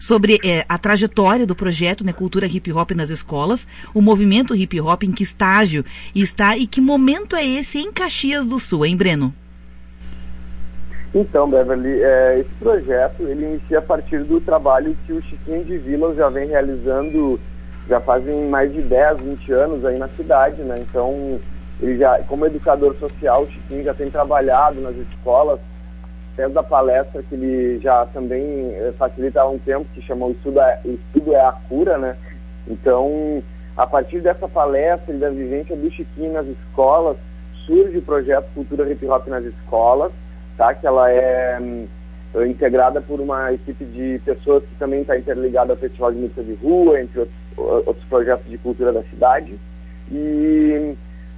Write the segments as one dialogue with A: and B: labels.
A: sobre a trajetória do projeto, né, Cultura Hip Hop nas escolas, o movimento hip hop, em que estágio está e que momento é esse em Caxias do Sul, hein, Breno?
B: Então, Beverly, esse projeto ele inicia a partir do trabalho que o Chiquinho de Vila já vem realizando já fazem mais de 10, 20 anos aí na cidade, né? Então, ele já, como educador social, o Chiquinho já tem trabalhado nas escolas, desde a palestra que ele já também facilita há um tempo, que chamou O Estudo é a Cura, né? Então, a partir dessa palestra e da vivência do Chiquinho nas escolas, surge o projeto Cultura Hip Hop nas escolas, tá? Que ela é integrada por uma equipe de pessoas que também está interligada ao Festival de Música de Rua, entre outros projetos de cultura da cidade. E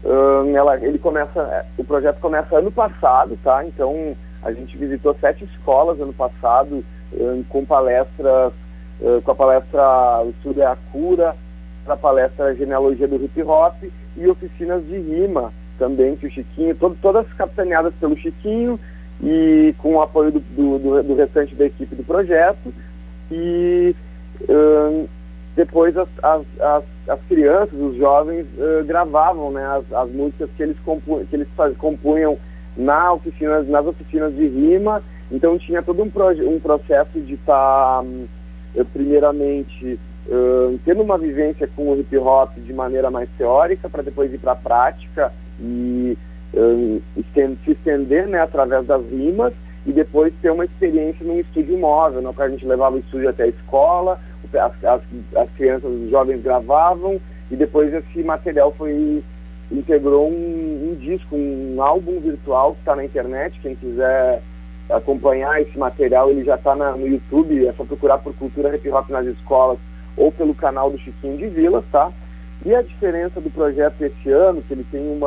B: o projeto começa ano passado, tá? Então a gente visitou 7 escolas ano passado com palestras, com a palestra O Estudo é a Cura, a palestra Genealogia do Hip Hop e oficinas de rima também, que o Chiquinho, todas capitaneadas pelo Chiquinho e com o apoio do restante da equipe do projeto. E depois as crianças, os jovens gravavam, né, as músicas que eles compunham nas oficinas de rima. Então tinha todo um processo de estar primeiramente tendo uma vivência com o hip hop de maneira mais teórica, para depois ir para a prática e se estender, né, através das rimas, e depois ter uma experiência num estúdio móvel, no qual a gente levava o estúdio até a escola, as crianças, os jovens gravavam, e depois esse material integrou um disco, um álbum virtual que está na internet. Quem quiser acompanhar esse material, ele já está no YouTube, é só procurar por Cultura Hip Hop nas escolas ou pelo canal do Chiquinho de Vilas, tá? E a diferença do projeto esse ano, que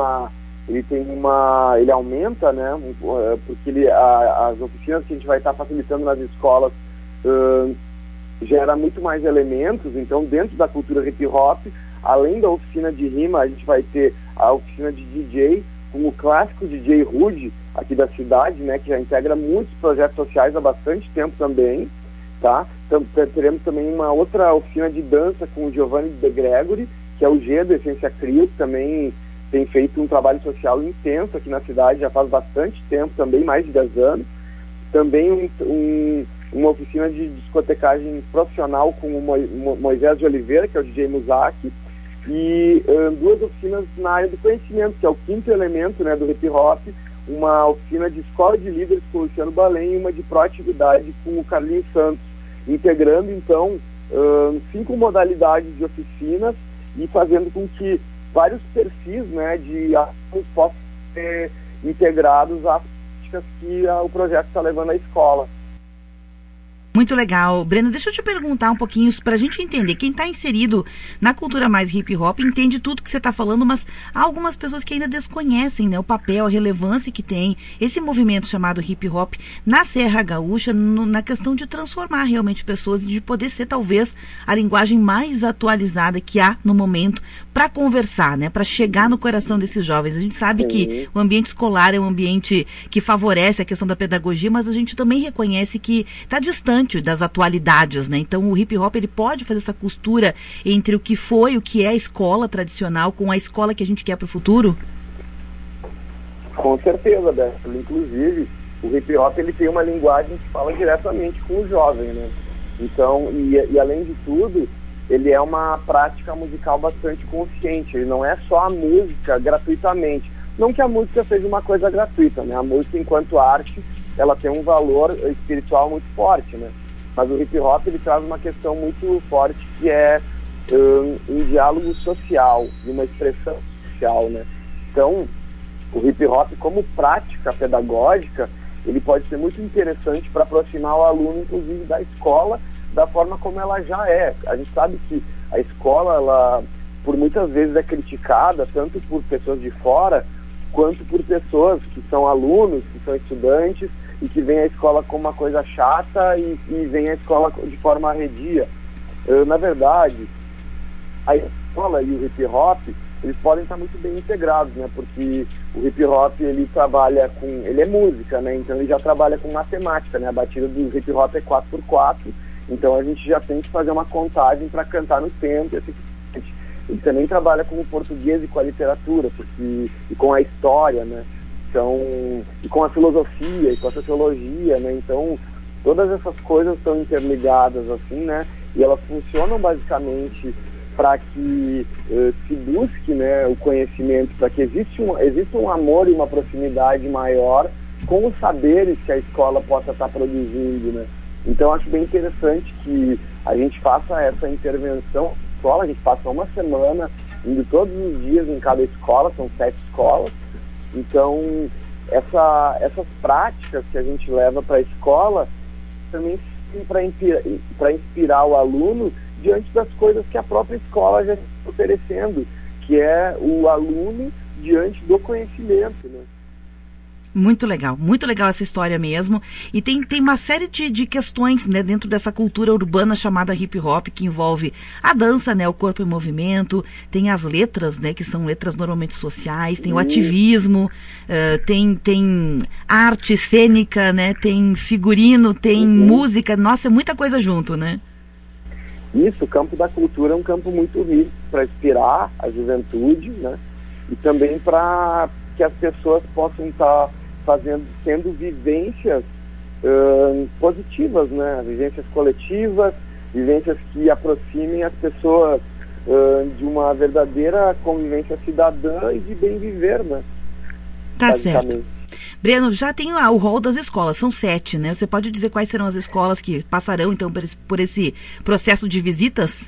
B: ele aumenta, né? Porque as oficinas que a gente vai estar facilitando nas escolas gera muito mais elementos. Então, dentro da cultura hip hop, além da oficina de rima, a gente vai ter a oficina de DJ, com o clássico DJ Rude, aqui da cidade, né, que já integra muitos projetos sociais há bastante tempo também, tá? Então, teremos também uma outra oficina de dança com o Giovanni De Gregory, que é o G do Essência Crio, que também tem feito um trabalho social intenso aqui na cidade, já faz bastante tempo também, mais de 10 anos. Também uma oficina de discotecagem profissional com o Moisés de Oliveira, que é o DJ Muzaki, e 2 oficinas na área do conhecimento, que é o 5º elemento, né, do hip hop, uma oficina de escola de líderes com o Luciano Balém e uma de proatividade com o Carlinhos Santos, integrando então 5 modalidades de oficinas e fazendo com que vários perfis, né, de alunos possam ser integrados às práticas que o projeto está levando à escola.
A: Muito legal. Breno, deixa eu te perguntar um pouquinho para a gente entender. Quem está inserido na cultura mais hip hop entende tudo que você está falando, mas há algumas pessoas que ainda desconhecem, né, o papel, a relevância que tem esse movimento chamado hip hop na Serra Gaúcha, na questão de transformar realmente pessoas e de poder ser talvez a linguagem mais atualizada que há no momento para conversar, né, para chegar no coração desses jovens. A gente sabe que o ambiente escolar é um ambiente que favorece a questão da pedagogia, mas a gente também reconhece que está distante das atualidades, né? Então o hip hop ele pode fazer essa costura entre o que foi, o que é a escola tradicional com a escola que a gente quer para o futuro?
B: Com certeza, Beth. Inclusive, o hip hop ele tem uma linguagem que fala diretamente com o jovem, né? Então, e além de tudo, ele é uma prática musical bastante consciente. Ele não é só a música gratuitamente. Não que a música seja uma coisa gratuita, né? A música, enquanto arte, ela tem um valor espiritual muito forte, né? Mas o hip hop ele traz uma questão muito forte, que é um diálogo social e uma expressão social, né? Então, o hip hop como prática pedagógica, ele pode ser muito interessante para aproximar o aluno, inclusive, da escola, da forma como ela já é. A gente sabe que a escola, ela, por muitas vezes, é criticada, tanto por pessoas de fora, quanto por pessoas que são alunos, que são estudantes, e que veem a escola como uma coisa chata e veem a escola de forma arredia. Na verdade, a escola e o hip hop, eles podem estar muito bem integrados, né? Porque o hip hop, ele é música, né? Então ele já trabalha com matemática, né? A batida do hip hop é 4x4, Então a gente já tem que fazer uma contagem para cantar no tempo. Ele também trabalha com o português e com a literatura, e com a história, né? Então, e com a filosofia e com a sociologia, né? Então, todas essas coisas estão interligadas, assim, né? E elas funcionam basicamente para que se busque, né, o conhecimento, para que exista um amor e uma proximidade maior com os saberes que a escola possa estar produzindo, né? Então, acho bem interessante que a gente faça essa intervenção na escola. A gente passa uma semana indo todos os dias em cada escola, são 7 escolas. Então, essas práticas que a gente leva para a escola também para inspirar o aluno diante das coisas que a própria escola já está oferecendo, que é o aluno diante do conhecimento, né?
A: Muito legal essa história mesmo. E tem uma série de questões, né, dentro dessa cultura urbana chamada hip hop, que envolve a dança, né, o corpo em movimento, tem as letras, né, que são letras normalmente sociais, tem o ativismo, tem arte cênica, né, tem figurino, tem música, nossa, é muita coisa junto, né?
B: Isso, o campo da cultura é um campo muito rico para inspirar a juventude, né, e também para que as pessoas possam estar tendo vivências positivas, né? Vivências coletivas, vivências que aproximem as pessoas de uma verdadeira convivência cidadã e de bem viver, né?
A: Tá certo. Breno, já tem o rol das escolas, são 7, né? Você pode dizer quais serão as escolas que passarão, então, por esse processo de visitas?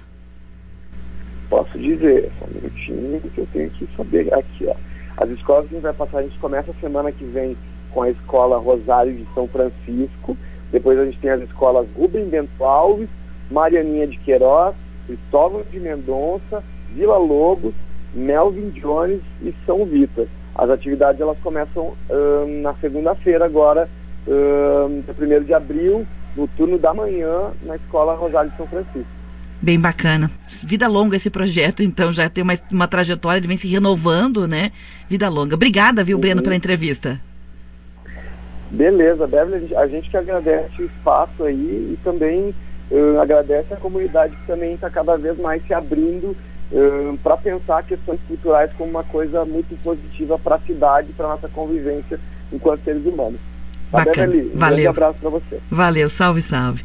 B: Posso dizer, só um minutinho que eu tenho que saber aqui, ó. As escolas que a gente vai passar, a gente começa a semana que vem com a escola Rosário de São Francisco, depois a gente tem as escolas Rubem Bento Alves, Marianinha de Queiroz, Cristóvão de Mendonça, Vila Lobos, Melvin Jones e São Vitor. As atividades elas começam na segunda-feira agora, dia 1º de abril, no turno da manhã, na escola Rosário de São Francisco.
A: Bem bacana. Vida longa esse projeto, então já tem uma trajetória, ele vem se renovando, né? Vida longa. Obrigada, viu, Breno, pela entrevista.
B: Beleza, Beverly, a gente que agradece o espaço aí e também agradece a comunidade que também está cada vez mais se abrindo para pensar questões culturais como uma coisa muito positiva para a cidade, para a nossa convivência enquanto seres humanos.
A: Bacana.
B: Beverly, um grande abraço para você.
A: Valeu, salve, salve.